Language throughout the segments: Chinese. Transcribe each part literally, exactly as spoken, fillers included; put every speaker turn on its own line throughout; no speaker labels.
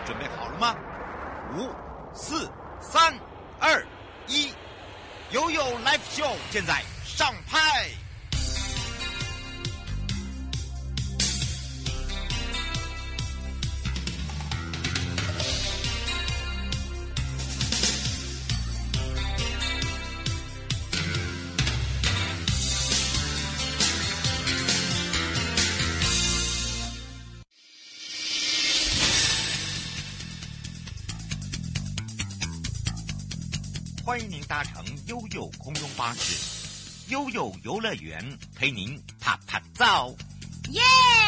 准备好了吗？五、四、三、二、一，悠悠 Live Show 现在上拍。欢迎您搭乘悠悠空中巴士，悠悠游乐园陪您啪啪照，
耶！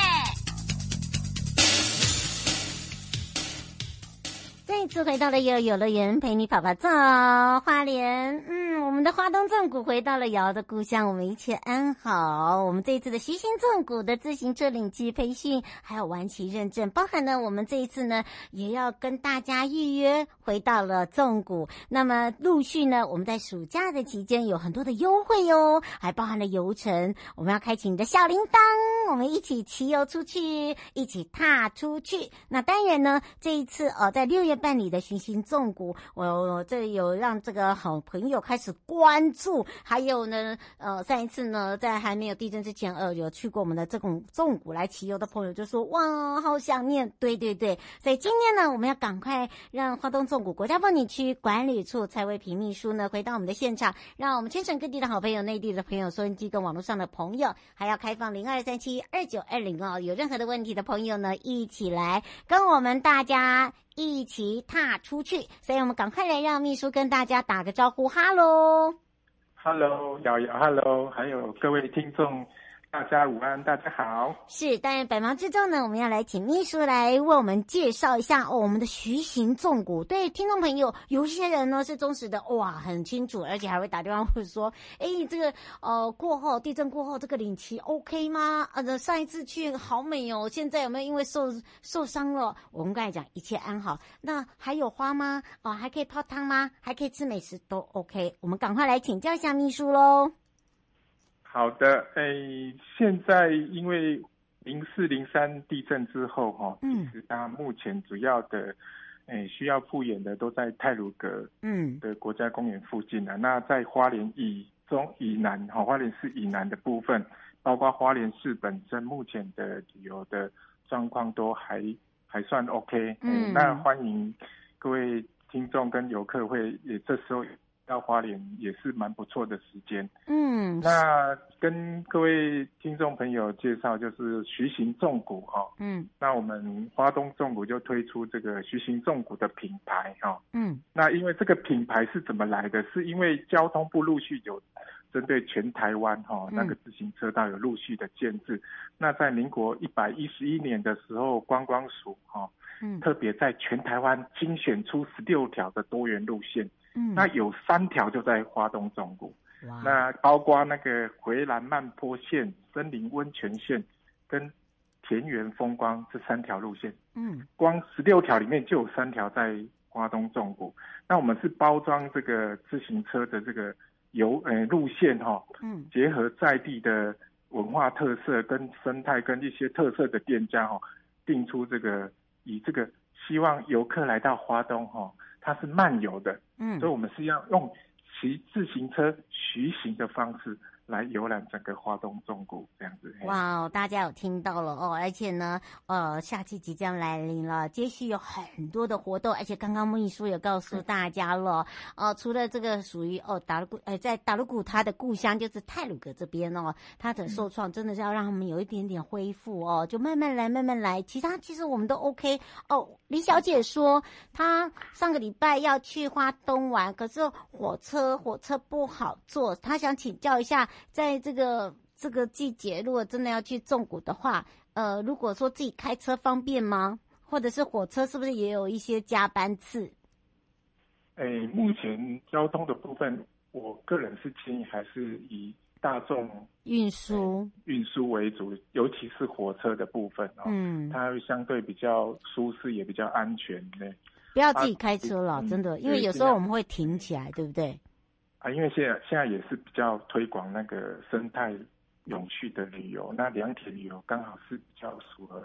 再一次回到了悠悠游乐园，陪你啪啪照，花莲，嗯，我们的花东纵谷回到了瑶的故乡，我们一切安好。我们这一次的徐行纵谷的自行车领骑培训，还有玩骑认证，包含呢，我们这一次呢也要跟大家预约回到了纵谷。那么陆续呢，我们在暑假的期间有很多的优惠哟，还包含了游程，我们要开启你的小铃铛，我们一起骑游出去，一起踏出去。那当然呢，这一次呃，在六月办理的徐行纵谷，我我这有让这个好朋友开始关注，还有呢，呃，上一次呢，在还没有地震之前，呃，有去过我们的这种纵谷来骑游的朋友就说，哇，好想念，对对对，所以今天呢，我们要赶快让花东纵谷国家风景区管理处蔡卫平秘书呢回到我们的现场，让我们全省各地的好朋友、内地的朋友、收音机跟网络上的朋友，还要开放零二三七二九二零哦，有任何的问题的朋友呢，一起来跟我们大家一起踏出去，所以我们赶快来让秘书跟大家打个招呼，哈喽，
哈喽，瑶瑶，哈喽，还有各位听众，大家午安，大家好。
是，当然百忙之中呢，我们要来请秘书来为我们介绍一下哦，我们的徐行纵谷。对听众朋友，有一些人呢是忠实的，哇，很清楚，而且还会打电话问说，哎，这个呃过后地震过后这个领骑 OK 吗？呃，上一次去好美哦，现在有没有因为受受伤了？我们刚才讲一切安好，那还有花吗？哦，还可以泡汤吗？还可以吃美食都 OK。我们赶快来请教一下秘书喽。
好的，诶，现在因为零四零三地震之后，哈、哦，嗯，其实它目前主要的，诶，需要复原的都在太鲁阁，嗯，的国家公园附近啊。那在花莲以中以南，哈、哦，花莲市以南的部分，包括花莲市本身，目前的旅游的状况都还还算 OK，嗯，那欢迎各位听众跟游客会也这时候到花莲也是蛮不错的时间。嗯，那跟各位听众朋友介绍就是徐行纵谷哈、哦。嗯，那我们花东纵谷就推出这个徐行纵谷的品牌哈、哦。嗯，那因为这个品牌是怎么来的？是因为交通部陆续有针对全台湾哈、哦、那个自行车道有陆续的建制。那在民国一百一十一年的时候，观光署哈、哦，嗯，特别在全台湾精选出十六条的多元路线。嗯，那有三条就在花东纵谷，那包括那个回蓝慢坡线、森林温泉线跟田园风光这三条路线。嗯，光十六条里面就有三条在花东纵谷。那我们是包装这个自行车的这个游呃路线哈、哦，嗯，结合在地的文化特色跟生态跟一些特色的店家哈、哦，定出这个以这个希望游客来到花东哈、哦。它是慢游的，嗯，所以我们是要用骑自行车徐行的方式来游览整个花东纵谷这样子。
哇哦，大家有听到了哦，而且呢，呃，夏季即将来临了，接续有很多的活动，而且刚刚秘书也告诉大家了，呃，除了这个属于哦达鲁古，呃，在达鲁古他的故乡就是太鲁阁这边哦，他的受创真的是要让他们有一点点恢复哦，就慢慢来，慢慢来，其他其实我们都 OK 哦。李小姐说，她上个礼拜要去花东玩，可是火车火车不好坐，她想请教一下，在这个这个季节，如果真的要去纵谷的话，呃，如果说自己开车方便吗？或者是火车是不是也有一些加班次？
诶，目前交通的部分，我个人是建议还是以大众
运输
运输为主，尤其是火车的部分哦，嗯，它会相对比较舒适，也比较安全的。
不要自己开车了，啊、真的，因为有时候我们会停起来，对不对？
啊，因为现在现在也是比较推广那个生态永续的旅游，那良田旅游刚好是比较符合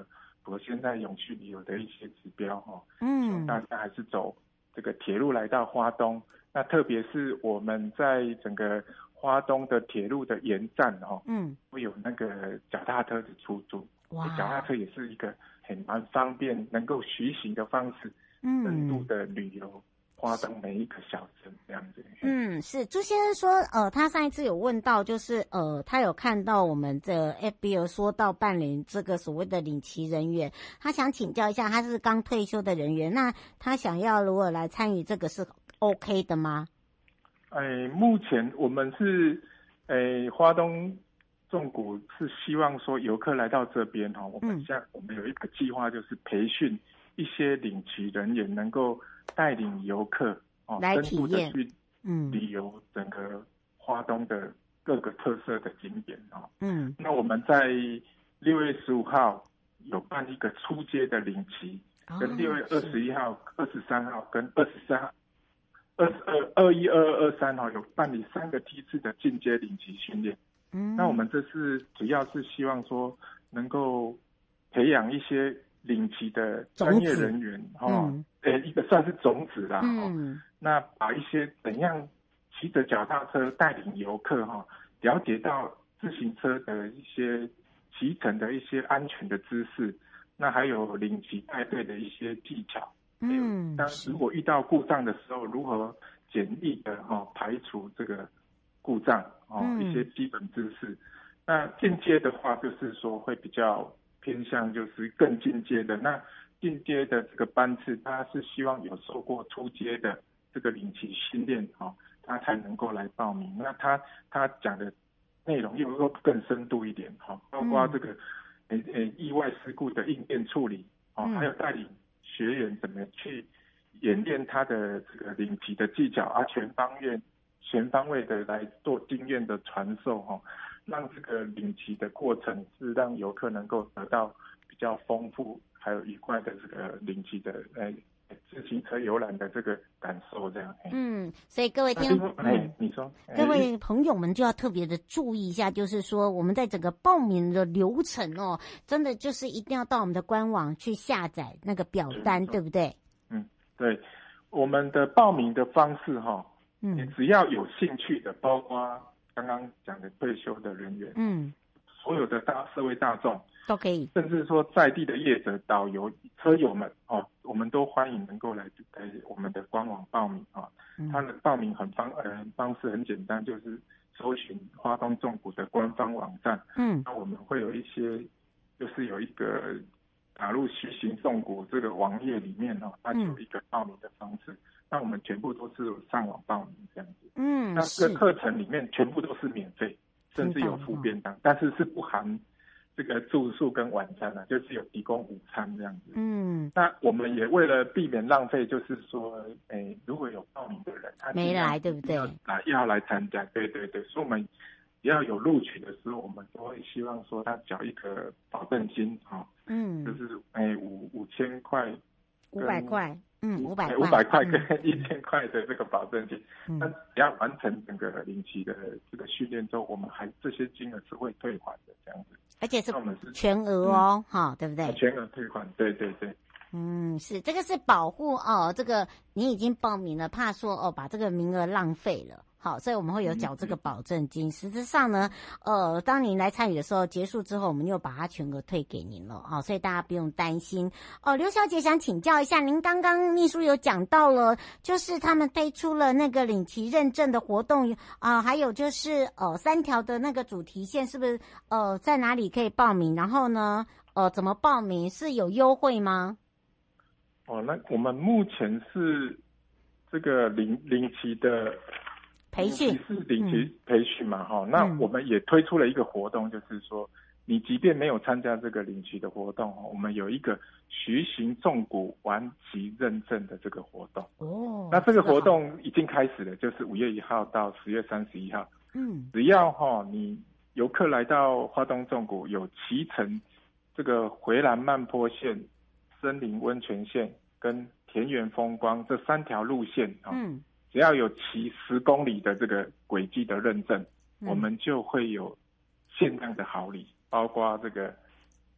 符合现在永续旅游的一些指标哈。
嗯，
大家还是走这个铁路来到花东，那特别是我们在整个花东的铁路的沿站哦，嗯，会有那个脚踏车的出租。哇，脚踏车也是一个很蛮方便，能够徐行的方式，嗯，深度的旅游。花东每一个小镇这样子。
嗯，是朱先生说，呃，他上一次有问到，就是呃，他有看到我们的 F B 有说到办理这个所谓的领旗人员，他想请教一下，他是刚退休的人员，那他想要如果来参与这个是 OK 的吗？
哎，目前我们是，哎，花东纵谷是希望说游客来到这边哈，我们像、嗯、我们有一个计划，就是培训一些领旗人员能够带领游客哦，
来体验
去旅游整个花东的各个特色的景点哦。嗯，那我们在六月十五号有办一个初阶的领旗，哦、跟六月二十一号、二十三号跟二十三号、二十二、二一、二二、二三号有办理三个梯次的进阶领旗训练。嗯，那我们这次主要是希望说能够培养一些领旗的专业人员哦。嗯，呃，一个算是种子啦，嗯，那把一些怎样骑着脚踏车带领游客哈，了解到自行车的一些骑乘的一些安全的知识，那还有领旗带队的一些技巧，嗯，当如果遇到故障的时候，如何简易的哈排除这个故障哦，嗯，一些基本知识。那进阶的话，就是说会比较偏向就是更进阶的那。进阶的这个班次，他是希望有受过初阶的这个领旗训练哦，他才能够来报名。那他他讲的内容又又更深度一点哈，包括这个呃呃意外事故的应变处理哦，还有带领学员怎么去演练他的这个领旗的技巧啊，全方位全方位的来做经验的传授哈，让这个领旗的过程是让游客能够得到比较丰富。还有愉快的这个领旗的呃自行车游览的这个感受，这样。
嗯，所以各位听众，
哎，你说，
各位朋友们就要特别的注意一下，就是说我们在整个报名的流程哦，真的就是一定要到我们的官网去下载那个表单，对不对？
嗯，对，我们的报名的方式哈，嗯，你只要有兴趣的，包括刚刚讲的退休的人员，嗯，所有的大社会大众。
都可以，
甚至说在地的业者、导游、车友们哦，我们都欢迎能够来来我们的官网报名啊。嗯、它的报名很方呃方式很简单，就是搜寻花东纵谷的官方网站。嗯，那我们会有一些，就是有一个打入徐行纵谷这个网页里面哦，它就有一个报名的方式。嗯、那我们全部都是上网报名这样子。嗯，那这个课程里面全部都是免费，甚至有附便当，嗯、但是是不含。这个住宿跟晚餐啊，就是有提供午餐这样子。嗯，那我们也为了避免浪费，就是说，诶，如果有报名的人，他
没来，对不对？
要来要来参加，对对对，所以我们只要有录取的时候，我们都会希望说他缴一个保证金啊，嗯，就是诶五五千块，
五百块。嗯，五百
五百块跟一千块的这个保证金，那、嗯、只要完成整个领旗的这个训练之后，我们还这些金额是会退还的，这样子。
而且是全额哦，哈、嗯，对不对？
全额退款，对对对。
嗯，是这个是保护哦，这个你已经报名了，怕说哦把这个名额浪费了。好，所以我们会有缴这个保证金。实质上呢，呃，当您来参与的时候，结束之后，我们又把它全额退给您了啊，所以大家不用担心。哦，刘小姐想请教一下，您刚刚秘书有讲到了，就是他们推出了那个领旗认证的活动啊、呃，还有就是呃三条的那个主题线，是不是呃在哪里可以报名？然后呢，呃怎么报名？是有优惠吗？
哦，那我们目前是这个领领旗的。
培训
是领旗培训嘛，哈、嗯，那我们也推出了一个活动，就是说，你即便没有参加这个领旗的活动，我们有一个徐行纵谷玩旗认证的这个活动。哦，那这个活动已经开始了，就是五月一号到十月三十一号。嗯，只要哈你游客来到花东纵谷，有骑乘这个回蓝慢坡线、森林温泉线跟田园风光这三条路线啊。嗯。只要有骑十公里的这个轨迹的认证，嗯、我们就会有限量的好礼，包括这个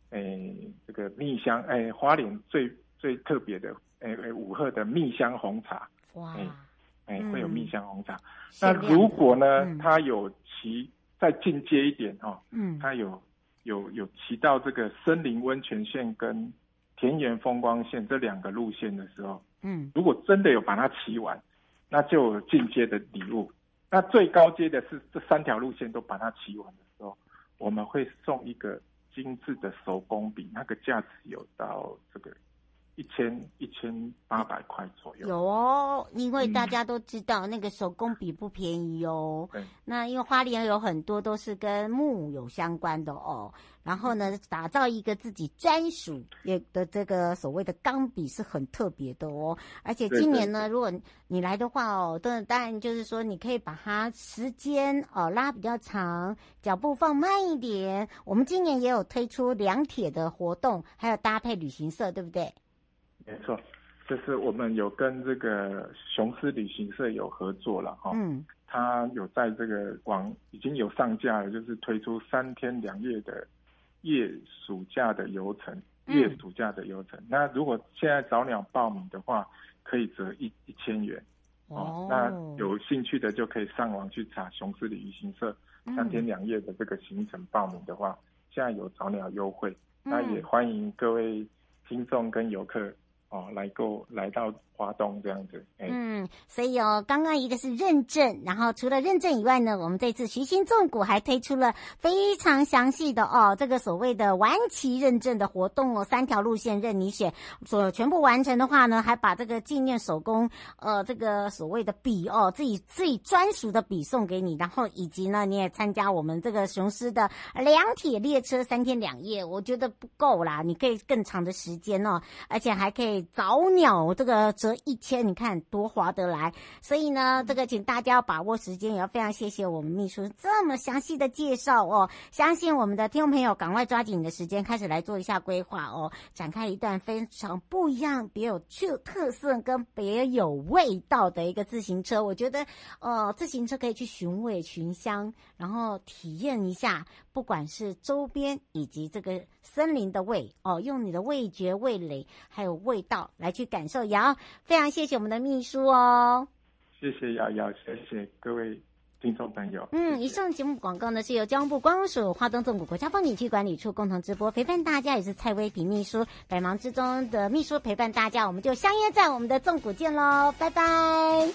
诶这个蜜香，诶花莲最最特别的，诶诶五鹤的蜜香红茶，
哇，
诶诶会有蜜香红茶。
嗯、
那如果呢，
嗯、
它有骑再进阶一点哦，
嗯，
它有有有骑到这个森林温泉线跟田园风光线这两个路线的时候，
嗯，
如果真的有把它骑完，那就有进阶的礼物。那最高阶的是这三条路线都把它骑完的时候，我们会送一个精致的手工笔，那个价值有到这个一千一千八百块左右。
有哦，因为大家都知道、嗯、那个手工笔不便宜哦。
对。
那因为花莲有很多都是跟木有相关的哦，然后呢，打造一个自己专属的这个所谓的钢笔是很特别的哦。而且今年呢，如果你来的话哦，当然就是说你可以把它时间哦拉比较长，脚步放慢一点。我们今年也有推出两铁的活动，还有搭配旅行社，对不对？
没错，就是我们有跟这个雄狮旅行社有合作了哈，嗯，他有在这个网已经有上架了，就是推出三天两夜的夜暑假的游程，夜暑假的游程。嗯、那如果现在早鸟报名的话，可以折一一千元哦。那有兴趣的就可以上网去查雄狮旅行社三天两夜的这个行程报名的话，现在有早鸟优惠。嗯、那也欢迎各位听众跟游客。哦，来过来到华东这样子，欸、
嗯，所以哦，刚刚一个是认证，然后除了认证以外呢，我们这次徐新纵谷还推出了非常详细的哦，这个所谓的完期认证的活动哦，三条路线任你选，所全部完成的话呢，还把这个纪念手工呃这个所谓的笔哦，自己自己专属的笔送给你，然后以及呢，你也参加我们这个雄狮的两铁列车三天两夜，我觉得不够啦，你可以更长的时间哦，而且还可以。早鸟这个折一千，你看多划得来。所以呢，这个请大家要把握时间，也要非常谢谢我们秘书这么详细的介绍哦。相信我们的听众朋友赶快抓紧你的时间，开始来做一下规划哦，展开一段非常不一样、别有趣特色跟别有味道的一个自行车。我觉得，呃，自行车可以去寻味寻香，然后体验一下，不管是周边以及这个森林的味哦，用你的味觉、味蕾还有味道来去感受。也要非常谢谢我们的秘书哦，
谢谢瑶瑶，谢谢各位听众朋友。
嗯，以上节目广告呢是由交通部观光署花东纵谷国家风景区管理处共同直播，陪伴大家也是蔡威平秘书百忙之中的秘书陪伴大家，我们就相约在我们的纵谷见喽，拜拜。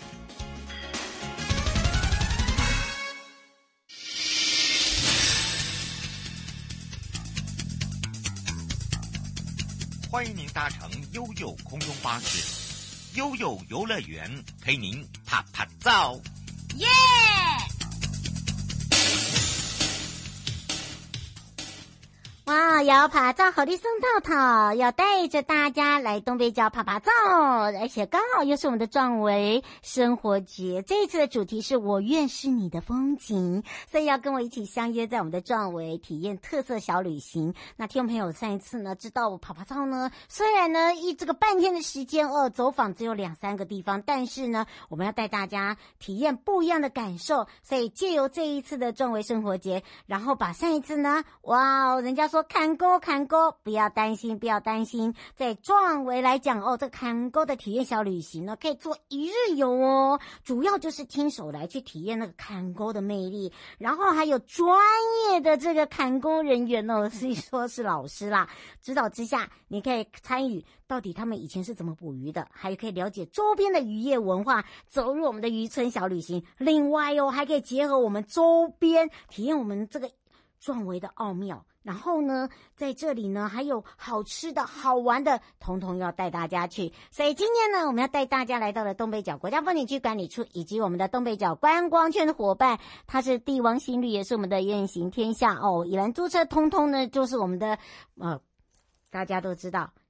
欢迎您搭乘悠悠空中巴士，悠悠游乐园陪您啪啪照，
耶！哇，要爬照好的宋套套要带着大家来东北角爬爬照，而且刚好又是我们的壮维生活节，这一次的主题是我愿是你的风景，所以要跟我一起相约在我们的壮维体验特色小旅行。那听众朋友上一次呢知道我爬爬照呢，虽然呢一这个半天的时间哦，走访只有两三个地方，但是呢我们要带大家体验不一样的感受，所以借由这一次的壮维生活节，然后把上一次呢哇人家说坎沟坎沟，不要担心不要担心，在壮维来讲哦，这个坎沟的体验小旅行呢可以做一日游哦，主要就是亲手来去体验那个坎沟的魅力，然后还有专业的这个坎沟人员哦，所以说是老师啦，指导之下你可以参与到底他们以前是怎么捕鱼的，还可以了解周边的渔业文化，走入我们的渔村小旅行，另外哦还可以结合我们周边体验我们这个壮维的奥妙，然后呢在这里呢还有好吃的好玩的统统要带大家去，所以今天呢我们要带大家来到了东北角国家风景区管理处以及我们的东北角观光圈的伙伴，它是帝王行旅，也是我们的雁行天下哦，宜兰租车通通呢就是我们的呃大家都知道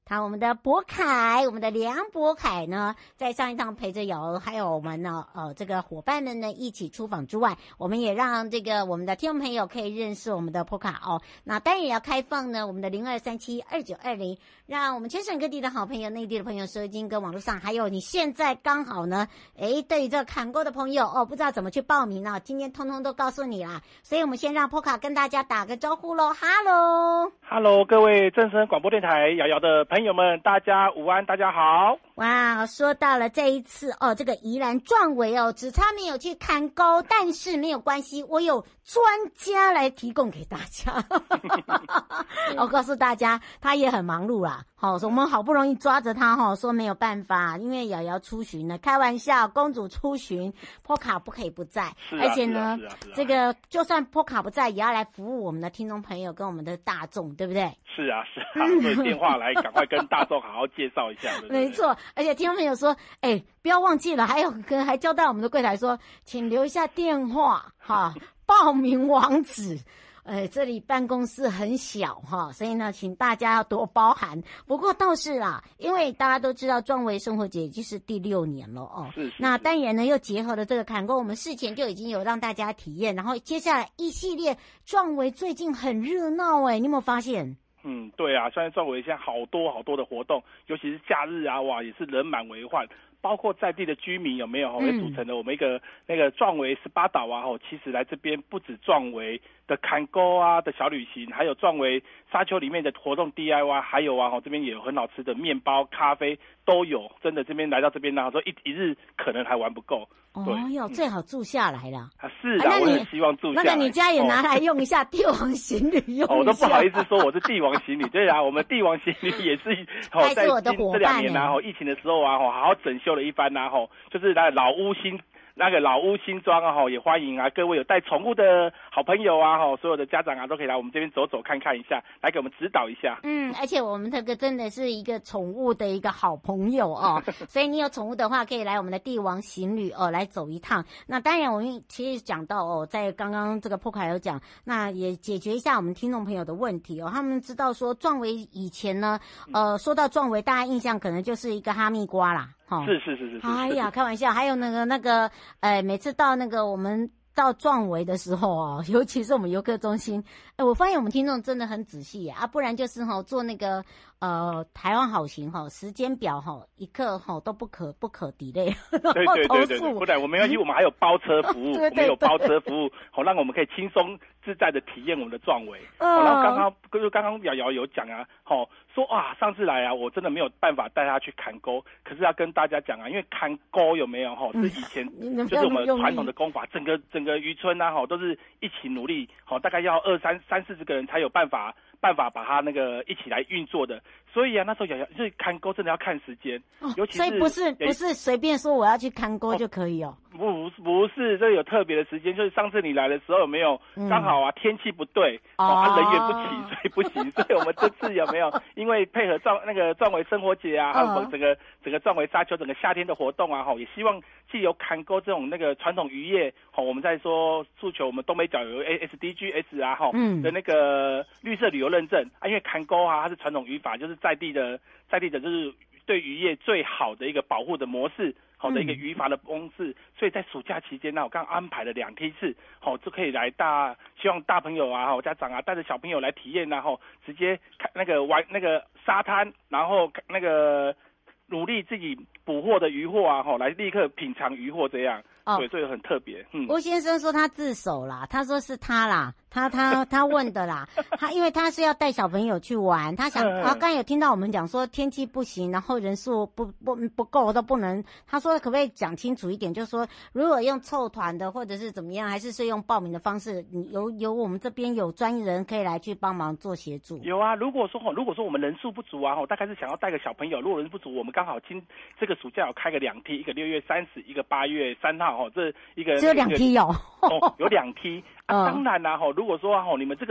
他我们的博凯，我们的梁博凯呢，在上一趟陪着瑶还有我们呢，呃，这个伙伴们呢一起出访之外，我们也让这个我们的听众朋友可以认识我们的博卡哦。那当然也要开放呢，我们的零二三七二九二零，让我们全省各地的好朋友、内地的朋友收听，跟网络上还有你现在刚好呢，诶，对于这个砍钩的朋友哦，不知道怎么去报名呢、啊，今天通通都告诉你啦。所以我们先让博卡跟大家打个招呼喽，哈喽，
哈喽，各位正声广播电台瑶瑶的朋友们，大家午安，大家好。
哇，说到了这一次哦，这个宜兰壮围哦，只差没有去砍钩，但是没有关系，我有专家来提供给大家。我告诉大家，他也很忙碌啦。好、哦，我们好不容易抓着他哈、哦，说没有办法，因为瑶瑶出巡了，开玩笑，公主出巡，波卡不可以不在，
是啊、
而且呢，
是啊是啊是啊、
这个就算波卡不在，也要来服务我们的听众朋友跟我们的大众，对不对？
是啊是啊，所以电话来赶快跟大众好好介绍一下。对对
没错，而且听众朋友说，哎，不要忘记了，还有跟还交代我们的柜台说，请留下电话哈，报名网址。呃，这里办公室很小哈，所以呢，请大家要多包涵。不过倒是啦，因为大家都知道壮围生活节已经是第六年了哦。
是是是。
那当然呢，又结合了这个砍钩，我们事前就已经有让大家体验，然后接下来一系列壮围最近很热闹哎，你有没有发现？
嗯，对啊，现在壮围现在好多好多的活动，尤其是假日啊，哇，也是人满为患。包括在地的居民有没有哦，也组成了我们一个那个壮围十八岛啊，吼，其实来这边不止壮围的砍钩啊的小旅行，还有壮围沙丘里面的活动 D I Y， 还有啊，吼，这边也有很好吃的面包、咖啡都有，真的这边来到这边呢，说一一日可能还玩不够。
哦哟，最好住下来了。
啊，是啊，我很希望住下来。
那个你家也拿来用一下，帝王行旅用一下。
哦，我都不好意思说我是帝王行旅，对啊，我们帝王行旅也是哦，在这两年啊，吼，疫情的时候啊，吼，好好整修了一番啊，吼，就是那老屋新。那个老屋新装啊，也欢迎啊，各位有带宠物的好朋友啊，所有的家长啊，都可以来我们这边走走看看一下，来给我们指导一下。
嗯，而且我们这个真的是一个宠物的一个好朋友哦，所以你有宠物的话，可以来我们的帝王行旅哦，来走一趟。那当然，我们其实讲到哦，在刚刚这个破卡有讲，那也解决一下我们听众朋友的问题哦。他们知道说壮围以前呢，呃，说到壮围，大家印象可能就是一个哈密瓜啦。
哦、是是是是是。
哎呀，开玩笑，还有那个那个，呃，每次到那个我们到壮围的时候哦，尤其是我们游客中心，哎，我发现我们听众真的很仔细啊，不然就是哈、哦、做那个呃台湾好行哈、哦、时间表哈、哦、一刻哈、哦、都不可不可抵赖，然后
对对对对，不然我们要我们还有包车服务，
对对对，
我们有包车服务，好让我们可以轻松自在的体验我们的壮围。哦，然后刚刚就是刚刚瑶瑶有讲啊，好、哦。说啊，上次来啊，我真的没有办法带他去砍钩，可是要跟大家讲啊，因为砍钩有没有哈，是以前就是我们传统的功法，整个整个渔村啊哈，都是一起努力，好，大概要二三三四十个人才有办法办法把它那个一起来运作的。所以啊，那时候瑶瑶就是砍钩真的要看时间，
哦，
尤其是
所以不是不是随便说我要去砍钩就可以哦。
不不是，这有特别的时间，就是上次你来的时候有没有刚、嗯、好啊天气不对，哦，啊人员不齐，所以不行，所以我们这次有没有因为配合壮那个壮围生活节啊，还有整个整个壮围沙丘整个夏天的活动啊，哈，也希望既有砍钩这种那个传统渔业，哈，我们在说诉求我们东北角有 S D G S 啊，哈，嗯的那个绿色旅游认证啊，因为砍钩啊它是传统渔法，就是在地的在地的就是对渔业最好的一个保护的模式。好的一个渔法的方式、嗯，所以在暑假期间呢，我刚安排了两梯次，好就可以来大，希望大朋友啊、家长啊带着小朋友来体验，然后直接看那个玩那个沙滩，然后那个努力自己捕获的渔获啊，哈，来立刻品尝渔获这样。哦，对，这个很特别。嗯，
郭先生说他自首啦，他说是他啦，他他他问的啦，他因为他是要带小朋友去玩，他想，他刚刚有听到我们讲说天气不行，然后人数不不不够都不能，他说可不可以讲清楚一点，就是说如果用凑团的或者是怎么样，还是是用报名的方式，有有我们这边有专业人可以来去帮忙做协助。
有啊，如果说如果说我们人数不足啊，大概是想要带个小朋友，如果人数不足，我们刚好今这个暑假有开个两梯，一个六月三十，一个八月三号。哦，这一个
只有两梯哦，
哦，有两梯啊。当然啦，哈，如果说哈，你们这个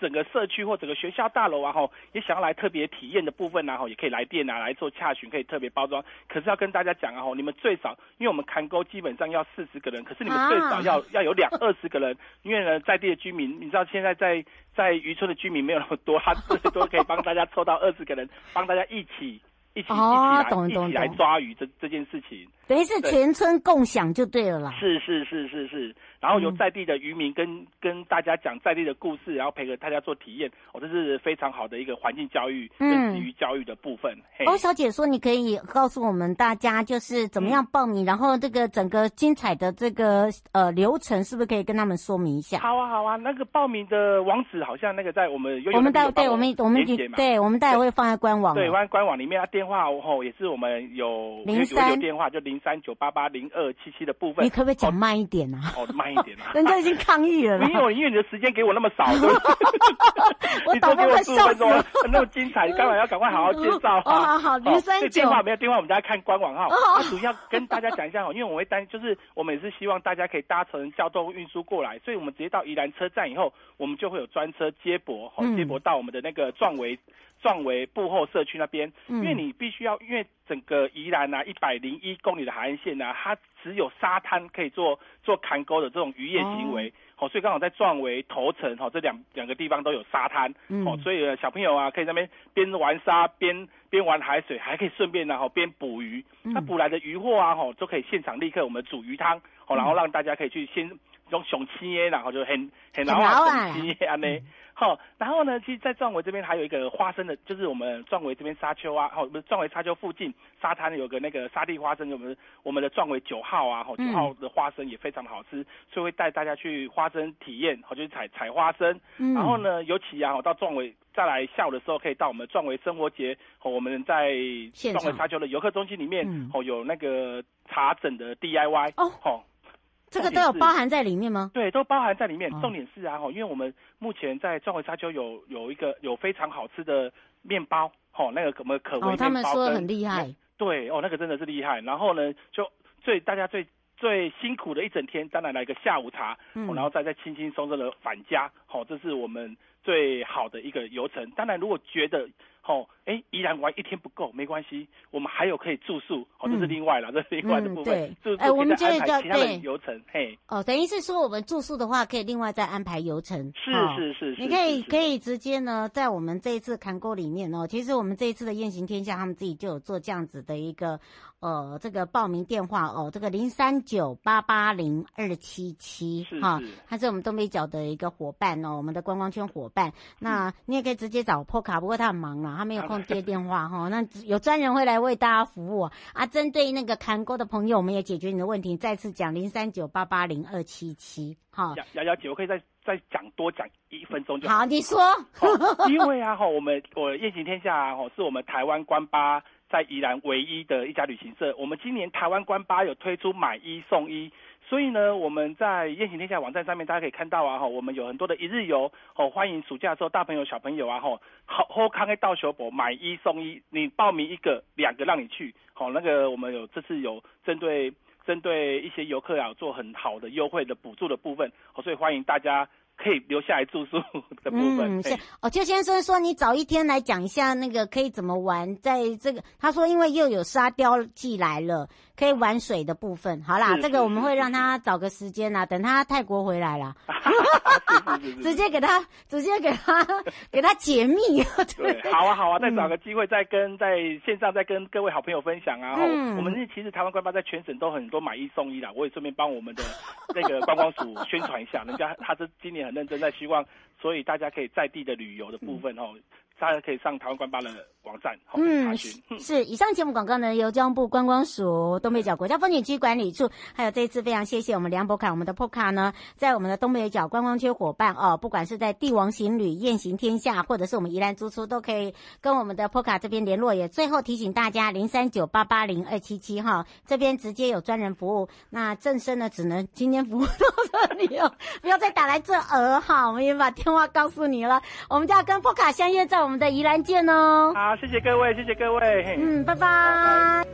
整个社区或整个学校大楼啊，吼，也想要来特别体验的部分啊，吼，也可以来电啊，来做洽询，可以特别包装。可是要跟大家讲啊，吼，你们最少，因为我们看沟基本上要四十个人，可是你们最少要、啊、要有两二十个人，因为呢，在地的居民，你知道现在在在渔村的居民没有那么多，他最多可以帮大家凑到二十个人，帮大家一起。一起、哦、一起来懂懂一起来抓鱼这这件事情，
等于是全村共享就对了啦。
是是是是是，然后由在地的渔民跟、嗯、跟大家讲在地的故事，然后陪着大家做体验，哦，这是非常好的一个环境教育跟体育教育的部分。
欧小姐说，你可以告诉我们大家就是怎么样报名，嗯、然后这个整个精彩的这个呃流程，是不是可以跟他们说明一下？
好啊好啊，那个报名的网址好像那个在我们
我们待对我们我们对我们待会会放在官网，
对，放在官网里面啊。电话后也是我们有零三有电话就零三九八八零二七七的部分。
你可不可以讲慢一点啊？
哦，慢一点啊！
人家已经抗议了啦。
没有，因为你的时间给我那么少，
我
你多给我十五分钟，那么精彩，你当然要赶快好好介绍啊！
哦，好好，零三九
电话没有电话，我们大家看官网哈。哦，主要跟大家讲一下哦，因为我会担，就是我们也是希望大家可以搭乘交通运输过来，所以我们直接到宜兰车站以后，我们就会有专车接驳，哦，接驳到我们的那个壮围。壮围步后社区那边，因为你必须要，因为整个宜兰啊一百零一公里的海岸线啊，它只有沙滩可以做做砍钩的这种渔业行为，哦，所以刚好在壮围头城哦这两两个地方都有沙滩，嗯、哦，所以、呃、小朋友啊可以在那边边玩沙边边玩海水，还可以顺便然后边捕鱼，那、嗯、捕来的渔获啊，吼、哦、都可以现场立刻我们煮鱼汤，哦，然后让大家可以去先用熊青耶，然后就很很然后熊青耶安呢。好，然后呢，其实，在壮围这边还有一个花生的，就是我们壮围这边沙丘啊，好，不是壮围沙丘附近沙滩有个那个沙地花生，我们我们的壮围九号啊，好，九号的花生也非常的好吃，所以会带大家去花生体验，好，就是采采花生。嗯、然后呢，尤其啊，到壮围再来下午的时候，可以到我们壮围生活节，哦，我们在壮围沙丘的游客中心里面，哦，有那个茶枕的 D I Y 哦。哦
这个都有包含在里面吗？
对，都包含在里面。哦、重点是啊，因为我们目前在壮围沙丘有有一个有非常好吃的面包，哦，那个什么可为面包、哦，
他们说很厉害。
对，哦，那个真的是厉害。然后呢，就最大家最最辛苦的一整天，当然来个下午茶，嗯哦、然后再再轻轻松松的返家，哦，这是我们最好的一个流程。当然，如果觉得哦，哎，宜兰玩一天不够，没关系，我们还有可以住宿，哦，这是另外啦，嗯、这是另外的部分。
嗯、
对，
哎，我们就
安排其他的流程，嘿。
哦，等于是说我们住宿的话，可以另外再安排游程。
是是是是。
你可以可以直接呢，在我们这一次看沟里面哦，其实我们这一次的雁行天下，他们自己就有做这样子的一个呃这个报名电话哦，这个零三九八八零二七七哈，他是我们东北角的一个伙伴哦，我们的观光圈伙伴。那你也可以直接找 Poka， 不过他很忙啦，他没有空接电话哈。那有专人会来为大家服务啊。针对那个看沟的朋友，我们也解决你的问题。再次讲零三九八八零二七七哈。
瑶瑶姐，我可以再再讲多讲一分钟就好。
好，你说。
哦、因为啊哈，我们我雁行天下啊，是我们台湾观巴在宜兰唯一的一家旅行社。我们今年台湾观巴有推出买一送一。所以呢，我们在雁行天下网站上面，大家可以看到啊，哈，我们有很多的一日游，哦，欢迎暑假的时候大朋友小朋友啊，哈，好好康的到小博买一送一，你报名一个，两个让你去，好，那个我们有这次有针对针对一些游客啊，做很好的优惠的补助的部分，哦，所以欢迎大家可以留下来住宿的部分。
嗯，是哦，邱先生说你早一天来讲一下那个可以怎么玩，在这个他说因为又有沙雕季来了。可以玩水的部分，好啦，这个我们会让他找个时间啦，等他泰国回来啦，直接给他，直接给他，给他解密。
对，好啊，好啊，再找个机会再跟在线上再跟各位好朋友分享啊。嗯、我们其实台湾观巴在全省都很多买一送一啦，我也顺便帮我们的那个观光署宣传一下，人家他这今年很认真在希望，所以大家可以在地的旅游的部分哦。嗯大家可以上台湾观巴的网站，嗯，
是。以上节目广告呢，由交通部观光署东北角国家风景区管理处，还有这一次非常谢谢我们梁博卡，我们的 Poka 呢，在我们的东北角观光区伙伴哦，不管是在帝王行旅、雁行天下，或者是我们宜兰租出，都可以跟我们的 Poka 这边联络。也最后提醒大家，零三九八八零二七七哈，这边直接有专人服务。那正生呢，只能今天服务到这里哦，不要再打来这儿哈，我们也把电话告诉你了，我们就要跟 Poka 相约在我们。我们的宜兰见哦！
好，谢谢各位，谢谢各位。
嗯，拜拜。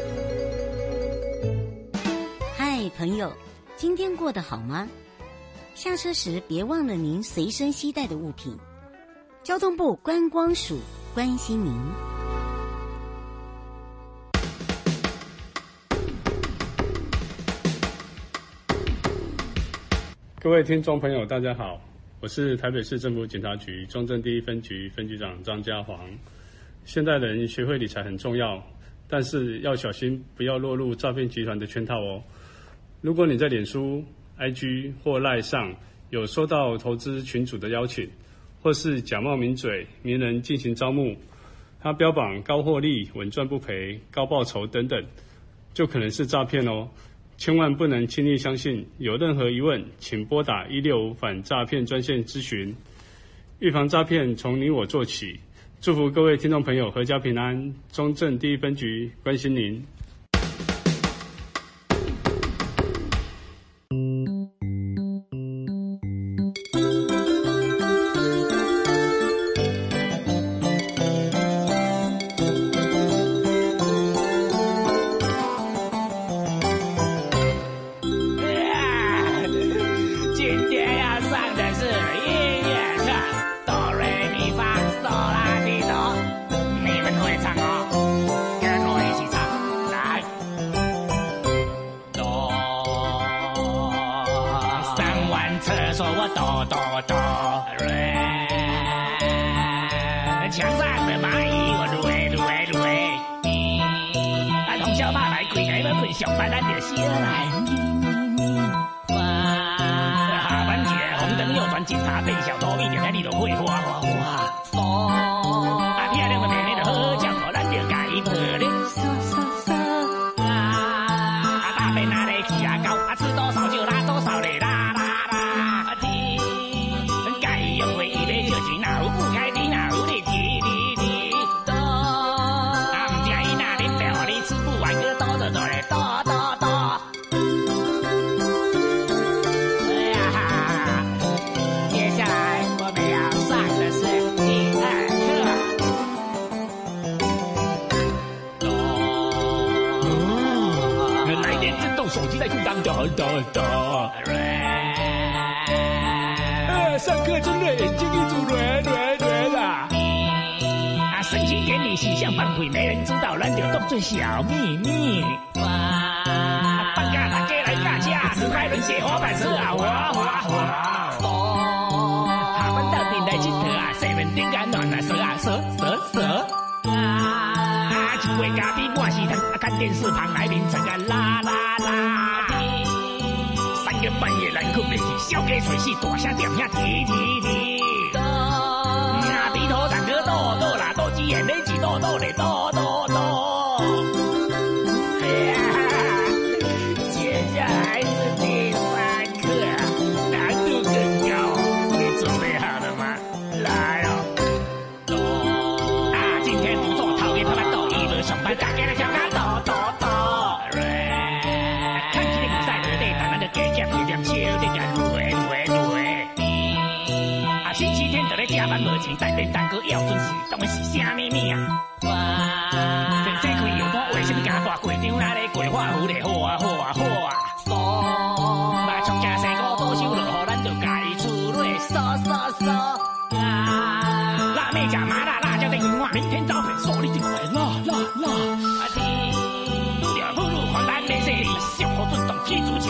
嗨，朋友，今天过得好吗？
下车时别忘了您随身携带的物品。交通部观光署关心您。
各位听众朋友大家好，我是台北市政府警察局中正第一分局分局长张家煌。现代人学会理财很重要，但是要小心不要落入诈骗集团的圈套哦。如果你在脸书、I G 或 LINE 上有收到投资群组的邀请，或是假冒名嘴、名人进行招募，他标榜高获利、稳赚不赔、高报酬等等，就可能是诈骗哦。千万不能轻易相信，有任何疑问请拨打一六五反诈骗专线咨询。预防诈骗从你我做起，祝福各位听众朋友阖家平安。中正第一分局关心您。
上课真的眼睛一直乱乱乱啦！啊，升旗典礼喜相反悔，没人知道，咱就当作小秘密。哇！放假大家来大家，直拍人写滑板车啊，滑滑滑！哦，下班到顶来佚佗啊，西门顶间暖啊，蛇啊蛇蛇蛇！啊，一位咖啡半时堂，啊，看电视旁来凌晨啊，啦啦啦！三更半夜人困袂去，小鸡吹死，大声点声啼啼啼。啊，鼻头长个痘痘啦，斗鸡眼泪几痘痘嘞，痘痘痘。哎呀，接下来是第三课，难度更高，你准备好了吗？来哦！啊，今天不做讨厌他们抖一轮上班，大家来跳卡抖抖抖。看起来比赛的对打那个给奖给奖笑得个累累累。啊，星期天就咧加班无钱，但连蛋糕要准时，当然是啥秘密啊？哇！电视开又看为什么加大过场那咧过化湖咧画画画。哦，来从家生个多收落，互咱就家己出来扫扫扫。啊，辣妹加麻辣辣椒的银话，明天招聘说你定会辣辣辣。啊，你，拄着富路狂单没势力，小可震动踢足。